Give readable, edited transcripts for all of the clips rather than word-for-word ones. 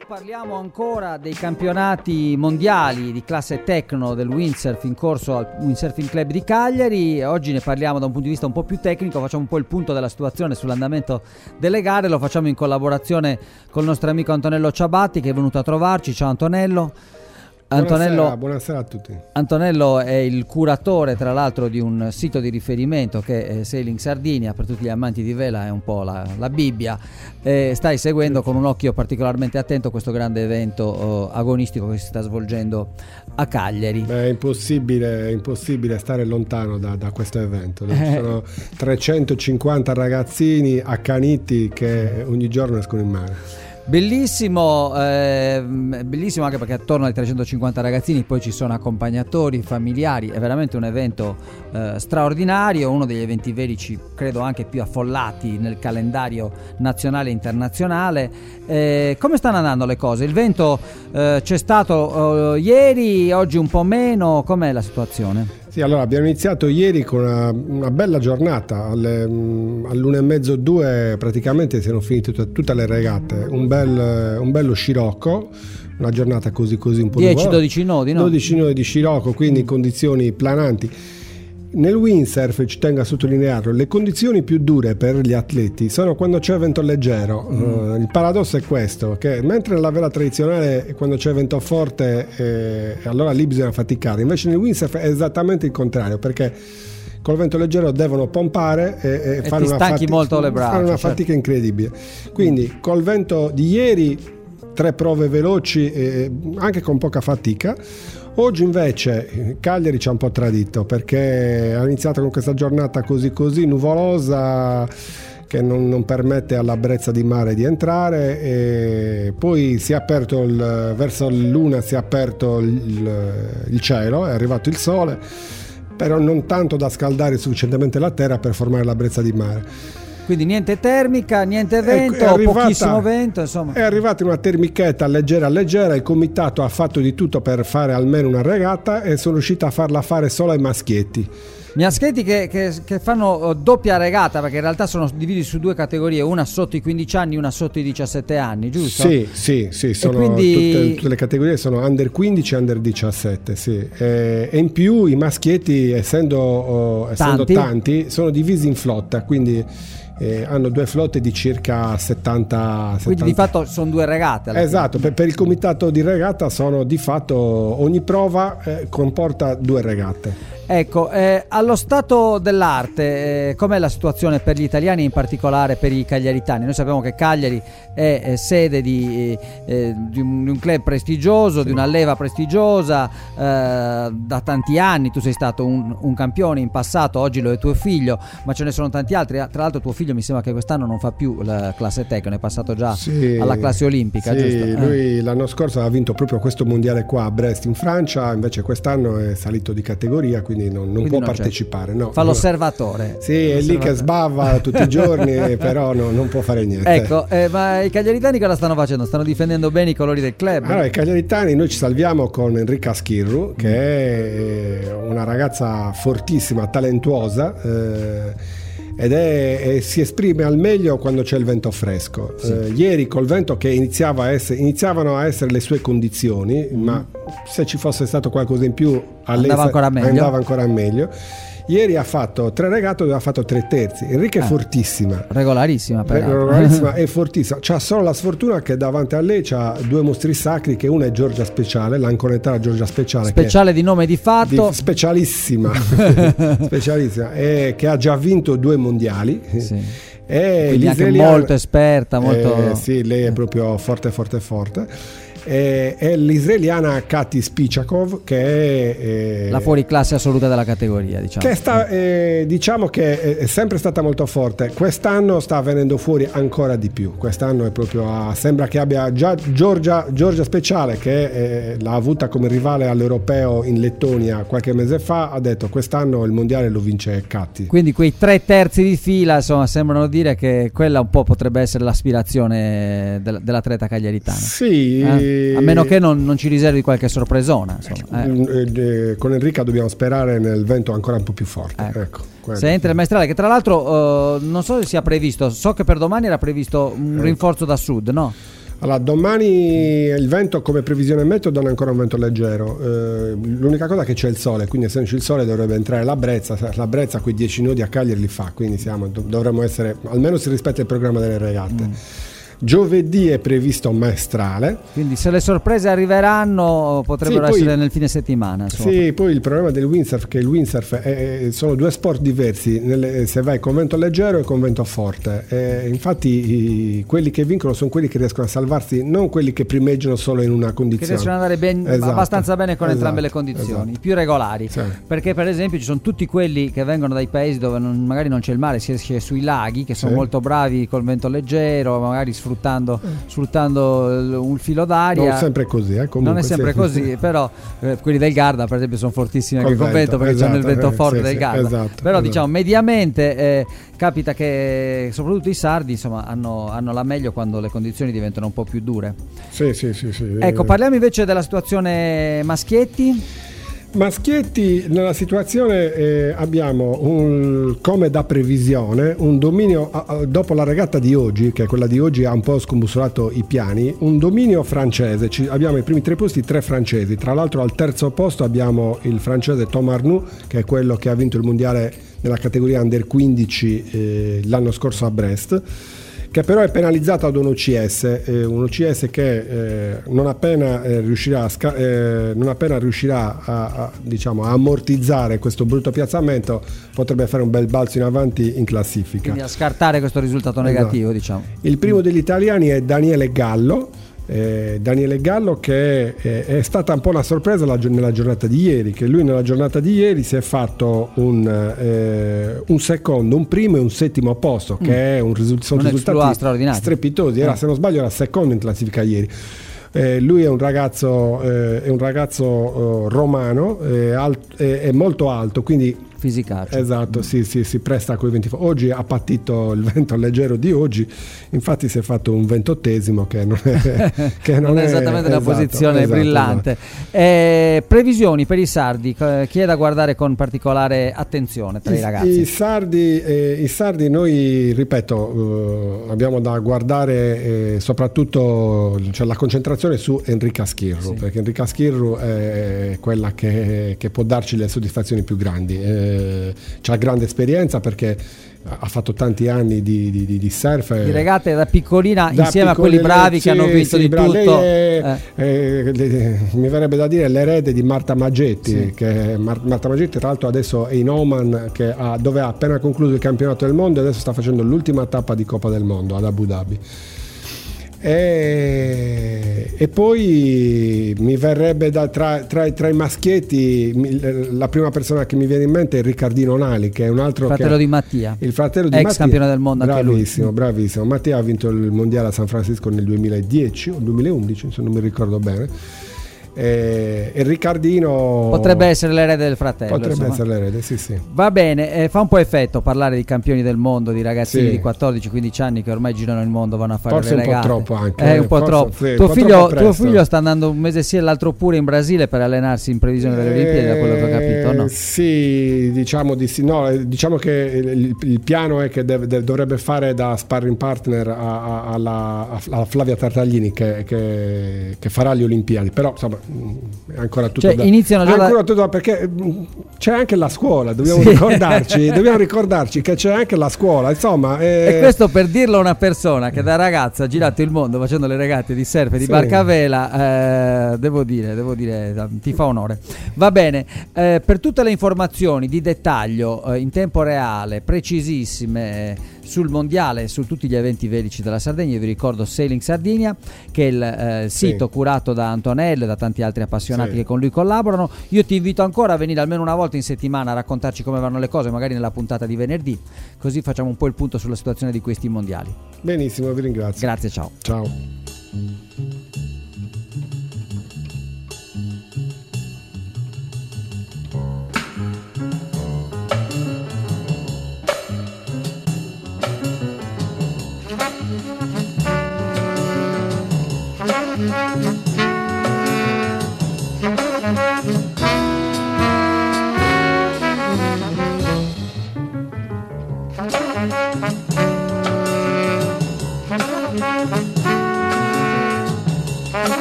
Parliamo ancora dei campionati mondiali di classe Tecno del windsurf in corso al Windsurfing Club di Cagliari. Oggi ne parliamo da un punto di vista un po' più tecnico, facciamo un po' il punto della situazione sull'andamento delle gare, lo facciamo in collaborazione col nostro amico Antonello Ciabatti, che è venuto a trovarci. Ciao Antonello. Buonasera a tutti. Antonello è il curatore, tra l'altro, di un sito di riferimento che è Sailing Sardinia, per tutti gli amanti di vela è un po' la Bibbia. Stai seguendo con un occhio particolarmente attento questo grande evento agonistico che si sta svolgendo a Cagliari. È impossibile stare lontano da questo evento. Ci sono 350 ragazzini accaniti che ogni giorno escono in mare. Bellissimo anche perché attorno ai 350 ragazzini poi ci sono accompagnatori, familiari, è veramente un evento straordinario, uno degli eventi velici credo anche più affollati nel calendario nazionale e internazionale. Come stanno andando le cose? Il vento c'è stato ieri, oggi un po' meno, com'è la situazione? Sì, allora abbiamo iniziato ieri con una bella giornata, all'1:30, 2 praticamente si sono finite tutte le regate, un bello scirocco, una giornata così un po' 10-12 nodi, no? 12 nodi di scirocco, quindi condizioni plananti. Nel windsurf, ci tengo a sottolinearlo, le condizioni più dure per gli atleti sono quando c'è vento leggero. Il paradosso è questo, che mentre nella vela tradizionale quando c'è vento forte allora lì bisogna faticare, invece nel windsurf è esattamente il contrario, perché col vento leggero devono pompare e fare molto le braccia, fare una fatica incredibile. Quindi col vento di ieri 3 prove veloci anche con poca fatica. Oggi invece Cagliari ci ha un po' tradito, perché ha iniziato con questa giornata così nuvolosa che non permette alla brezza di mare di entrare, e poi si è aperto verso l'una si è aperto il cielo, è arrivato il sole, però non tanto da scaldare sufficientemente la terra per formare la brezza di mare. Quindi niente termica, niente vento, pochissimo vento, insomma. È arrivata una termichetta leggera, il comitato ha fatto di tutto per fare almeno una regata e sono riuscito a farla fare solo ai maschietti. Maschietti che fanno doppia regata, perché in realtà sono divisi su 2 categorie, una sotto i 15 anni, una sotto i 17 anni, giusto? Sì, sono quindi tutte le categorie sono under 15 e under 17, sì. E in più i maschietti, essendo tanti, sono divisi in flotta, quindi hanno 2 flotte di circa 70. Quindi di fatto sono 2 regate. Esatto, per il comitato di regata sono di fatto ogni prova comporta 2 regate. Ecco, allo stato dell'arte, com'è la situazione per gli italiani e in particolare per i cagliaritani? Noi sappiamo che Cagliari è sede di un club prestigioso, di una leva prestigiosa da tanti anni. Tu sei stato un campione in passato, oggi lo è tuo figlio, ma ce ne sono tanti altri. Tra l'altro tuo figlio mi sembra che quest'anno non fa più la classe Tecno, è passato già alla classe olimpica, giusto? Lui l'anno scorso ha vinto proprio questo mondiale qua a Brest in Francia, invece quest'anno è salito di categoria, quindi non può partecipare. No, fa l'osservatore. Sì, è lì che sbava tutti i giorni, però non può fare niente. Ecco, ma i cagliaritani cosa stanno facendo? Stanno difendendo bene i colori del club? Allora, i cagliaritani noi ci salviamo con Enrica Schirru, che è una ragazza fortissima, talentuosa, ed si esprime al meglio quando c'è il vento fresco. Ieri col vento che iniziavano a essere le sue condizioni, ma se ci fosse stato qualcosa in più andava ancora meglio. Ieri ha fatto 3 regate dove ha fatto 3 terzi. Enrica è fortissima, regolarissima è fortissima. C'ha solo la sfortuna che davanti a lei c'ha 2 mostri sacri, che una è Giorgia Speciale, l'anconetara Giorgia Speciale di nome di fatto, specialissima specialissima, e che ha già vinto 2 mondiali. Quindi anche molto esperta, sì, lei è proprio forte. È l'israeliana Kati Spichakov, che è la fuoriclasse assoluta della categoria, diciamo che è sempre stata molto forte. Quest'anno sta venendo fuori ancora di più. Quest'anno è proprio sembra che abbia già Giorgia Speciale, che l'ha avuta come rivale all'europeo in Lettonia qualche mese fa, ha detto quest'anno il mondiale lo vince Kati. Quindi quei 3 terzi di fila, insomma, sembrano dire che quella un po' potrebbe essere l'aspirazione dell'atleta cagliaritano. Sì, a meno che non ci riservi qualche sorpresona, con Enrica dobbiamo sperare nel vento ancora un po' più forte. Ecco, se entra il maestrale, che tra l'altro non so se sia previsto, so che per domani era previsto un rinforzo da sud, no? Allora, domani il vento come previsione meteo dona ancora un vento leggero, l'unica cosa è che c'è il sole, quindi essendoci il sole dovrebbe entrare la brezza quei 10 nodi a Cagliari li fa, quindi dovremmo essere, almeno si rispetta il programma delle regate. Giovedì è previsto maestrale. Quindi se le sorprese arriveranno potrebbero essere nel fine settimana. Insomma. Sì, poi il problema del windsurf è che il windsurf sono due sport diversi, se vai con vento leggero e con vento forte. Infatti quelli che vincono sono quelli che riescono a salvarsi, non quelli che primeggiano solo in una condizione. Che riescono ad andare abbastanza bene con entrambe le condizioni, i più regolari. Sì. Perché per esempio ci sono tutti quelli che vengono dai paesi dove magari non c'è il mare, si esce sui laghi, che sono molto bravi col vento leggero, magari sfruttando un filo d'aria. Non sempre così, comunque, non è sempre così, però quelli del Garda per esempio sono fortissimi anche con vento, perché hanno il vento forte del Garda. Però diciamo mediamente capita che soprattutto i sardi insomma hanno la meglio quando le condizioni diventano un po' più dure. Sì. Ecco, parliamo invece della situazione maschietti. Maschietti, nella situazione abbiamo come da previsione un dominio dopo la regata di oggi, che quella di oggi ha un po' scombussolato i piani, un dominio francese. Abbiamo i primi 3 posti 3 francesi, tra l'altro al terzo posto abbiamo il francese Thomas Arnoux, che è quello che ha vinto il mondiale nella categoria under 15 l'anno scorso a Brest, che però è penalizzato da un OCS che non appena riuscirà a ammortizzare questo brutto piazzamento potrebbe fare un bel balzo in avanti in classifica, quindi a scartare questo risultato negativo. Diciamo il primo degli italiani è Daniele Gallo, che è stata un po' una sorpresa nella giornata di ieri, che lui nella giornata di ieri si è fatto un secondo, un primo e un settimo posto, che è sono risultati strepitosi. Se non sbaglio era secondo in classifica ieri. Lui è un ragazzo romano, è molto alto, quindi fisicaccio. Esatto, si presta a quei venti. Oggi ha patito il vento leggero di oggi, infatti si è fatto un 28esimo che non è esattamente una posizione brillante. Previsioni per i sardi, chi è da guardare con particolare attenzione tra i ragazzi? I sardi noi, ripeto, abbiamo da guardare soprattutto la concentrazione su Enrica Schirru, perché Enrica Schirru è quella che può darci le soddisfazioni più grandi. C'ha grande esperienza perché ha fatto tanti anni di surf, di regate da piccolina, insieme a quelli bravi che hanno visto di tutto. Mi verrebbe da dire l'erede di Marta Maggetti, che Marta Maggetti tra l'altro adesso è in Oman, dove ha appena concluso il campionato del mondo e adesso sta facendo l'ultima tappa di Coppa del Mondo ad Abu Dhabi. E poi mi verrebbe tra i maschietti, la prima persona che mi viene in mente è Riccardino Nali, che è un altro fratello di Mattia, il fratello di ex Mattia, campione del mondo, bravissimo. Mattia ha vinto il mondiale a San Francisco nel 2010 o 2011, se non mi ricordo bene. E Riccardino potrebbe essere l'erede del fratello. Potrebbe essere l'erede, sì. Va bene, fa un po' effetto parlare di campioni del mondo, di ragazzini di 14-15 anni che ormai girano il mondo, vanno a fare forse le regate. Forse un po' troppo anche. Un po' troppo. Tuo figlio sta andando un mese sì e l'altro pure in Brasile per allenarsi in previsione delle Olimpiadi, da quello che ho capito, no? Sì, diciamo di sì. No, diciamo che il piano è che dovrebbe fare da sparring partner alla Flavia Tartaglini che farà le Olimpiadi, però insomma è ancora tutto perché c'è anche la scuola, dobbiamo ricordarci che c'è anche la scuola, insomma. E questo per dirlo a una persona che da ragazza ha girato il mondo facendo le regate di surf e di barca a vela, devo dire ti fa onore. Va bene, per tutte le informazioni di dettaglio in tempo reale, precisissime sul mondiale e su tutti gli eventi velici della Sardegna, io vi ricordo Sailing Sardinia, che è il sito curato da Antonello e da tanti altri appassionati che con lui collaborano. Io ti invito ancora a venire almeno una volta in settimana a raccontarci come vanno le cose, magari nella puntata di venerdì, così facciamo un po' il punto sulla situazione di questi mondiali. Benissimo, vi ringrazio. Grazie, ciao.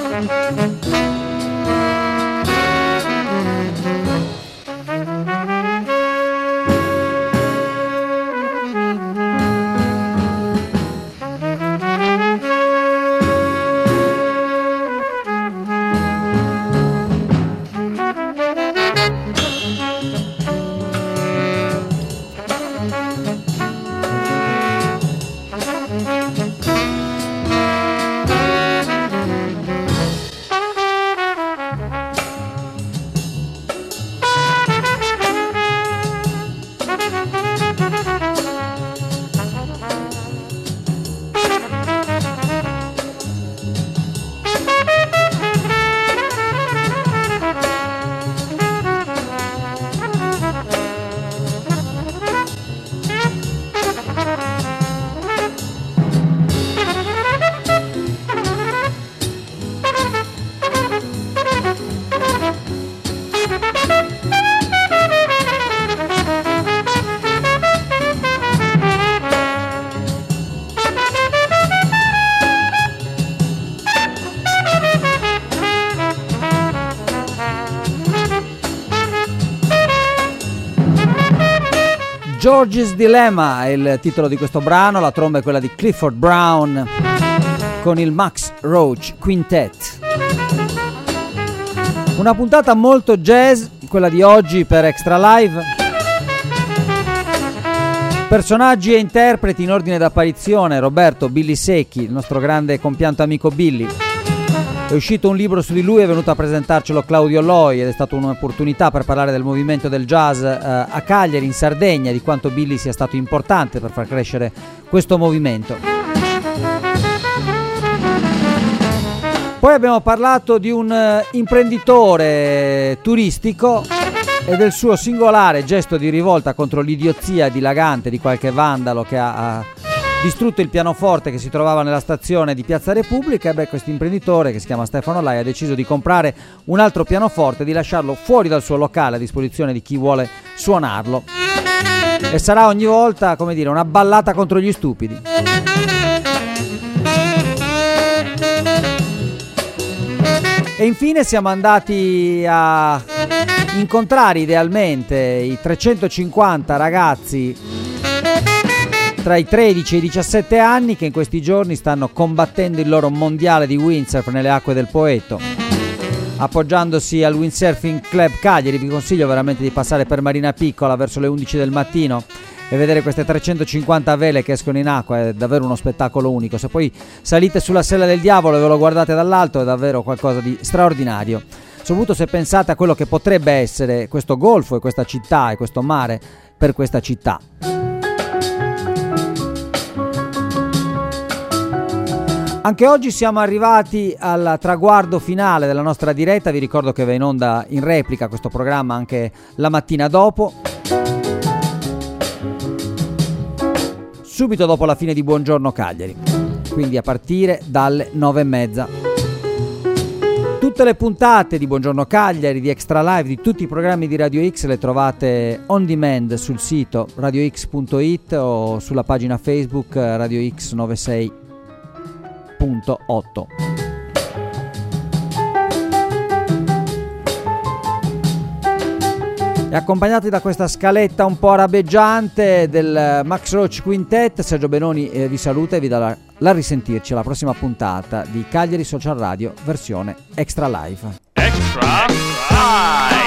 George's Dilemma è il titolo di questo brano, la tromba è quella di Clifford Brown con il Max Roach Quintet. Una puntata molto jazz, quella di oggi per Extra Live. Personaggi e interpreti in ordine d'apparizione: Roberto Billy Secchi, il nostro grande compianto amico Billy. È uscito un libro su di lui, è venuto a presentarcelo Claudio Loi ed è stata un'opportunità per parlare del movimento del jazz a Cagliari, in Sardegna, di quanto Billy sia stato importante per far crescere questo movimento. Poi abbiamo parlato di un imprenditore turistico e del suo singolare gesto di rivolta contro l'idiozia dilagante di qualche vandalo che ha distrutto il pianoforte che si trovava nella stazione di Piazza Repubblica. E questo imprenditore, che si chiama Stefano Lai, ha deciso di comprare un altro pianoforte e di lasciarlo fuori dal suo locale a disposizione di chi vuole suonarlo. E sarà ogni volta, come dire, una ballata contro gli stupidi. E infine siamo andati a incontrare idealmente i 350 ragazzi tra i 13 e i 17 anni che in questi giorni stanno combattendo il loro mondiale di windsurf nelle acque del Poetto, appoggiandosi al Windsurfing Club Cagliari. Vi consiglio veramente di passare per Marina Piccola verso le 11 del mattino e vedere queste 350 vele che escono in acqua. È davvero uno spettacolo unico. Se poi salite sulla Sella del Diavolo e ve lo guardate dall'alto, è davvero qualcosa di straordinario, soprattutto se pensate a quello che potrebbe essere questo golfo e questa città e questo mare per questa città. Anche oggi siamo arrivati al traguardo finale della nostra diretta. Vi ricordo che va in onda in replica questo programma anche la mattina dopo, subito dopo la fine di Buongiorno Cagliari, quindi a partire dalle 9:30. Tutte le puntate di Buongiorno Cagliari, di Extra Live, di tutti i programmi di Radio X le trovate on demand sul sito radiox.it o sulla pagina Facebook Radio X 96.8. E accompagnati da questa scaletta un po' arabeggiante del Max Roach Quintet, Sergio Benoni vi saluta e vi dà la risentirci alla prossima puntata di Cagliari Social Radio versione Extra Live. Extra Live.